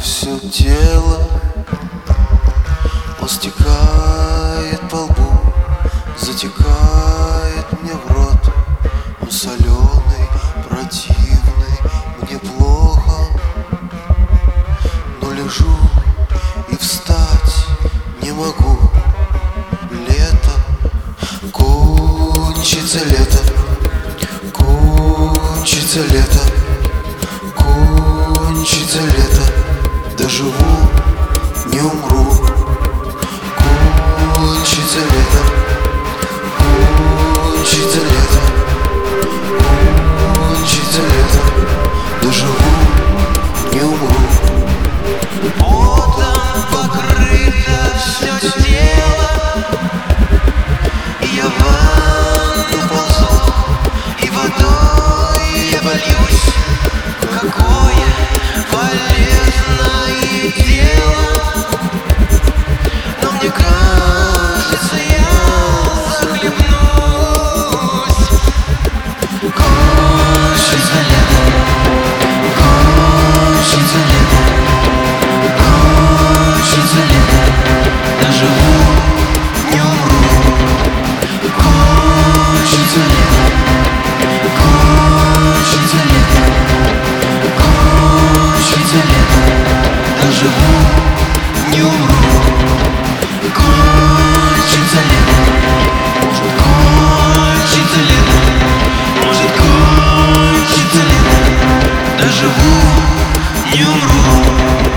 все тело, он стекает по лбу, затекает мне в рот. Он соленый, противный, мне плохо, но лежу и встать не могу. Лето, кончится лето, кончится лето, кончится лето. Доживу, не умру. Кончится лето, кончится лето, кончится лето. Доживу, не умру. Потом покрыто все тело, и я в ванну ползу, и водой я вольюсь. Какое полезное дело, но мне кажется, я захлебнусь. Кончится лето, кончится лето, кончится лето. Доживу, не умру. Кончится лето, кончится лето, кончится лето. Доживу, не умру. Кончится лето, может кончится лето, может кончится лето. Доживу, не умру.